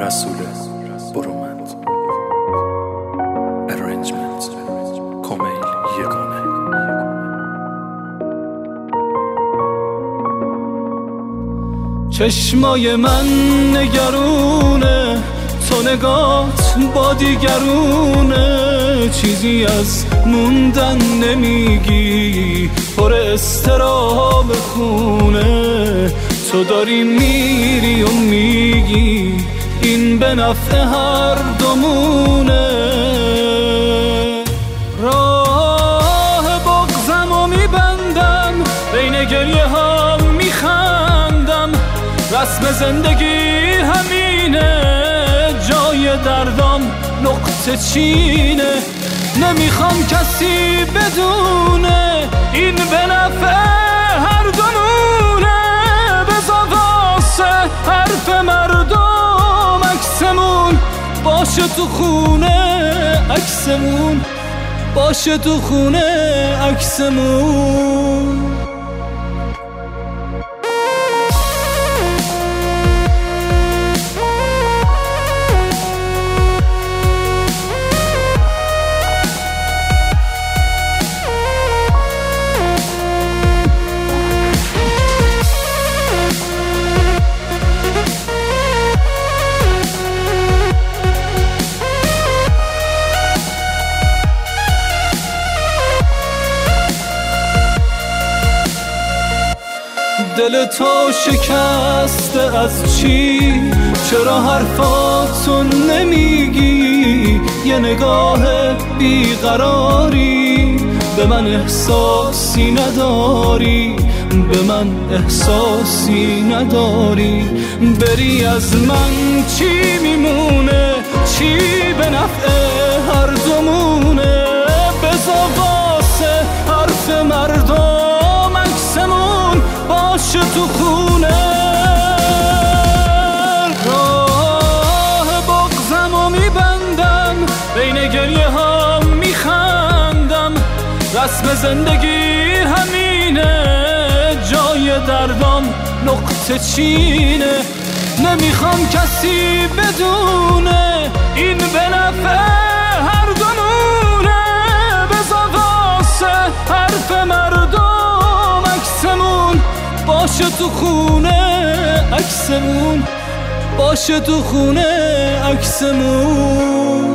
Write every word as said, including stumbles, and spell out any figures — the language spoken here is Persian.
رسول برومند ارنجمنت کمیل یگانه. چشمای من نگرونه، تو نگات با دیگرونه، چیزی از موندن نمیگی، پر استراب خونه. تو داری میری و میگی این به نفع هر دومونه. راه بغضم و میبندم، بین گریه ها میخندم، رسم زندگی همینه، جای دردام نقطه چینه. نمیخوام کسی بدونه این به نفع هر دومونه. بذار واسه حرف مردم عکسمون باشه تو خونه، عکسمون باشه تو خونه، عکسمون. دل تو شکسته از چی؟ چرا حرفاتو نمیگی؟ یه نگاه بیقراری، به من احساسی نداری، به من احساسی نداری. بری از من چی میمونه؟ چی به نفع هر دومونه؟ بذار واسه حرف مردم عکسمون باشه تو خونه. راه بغضم و میبندم، بین گریه ها میخندم، رسم زندگی همینه، جای دردام نقطه چینه. نمیخوام کسی بدونه این به نفع هر دومونه. بذار واسه حرف مردم عکسمون باشه تو خونه، عکسمون باشه تو خونه، عکسمون.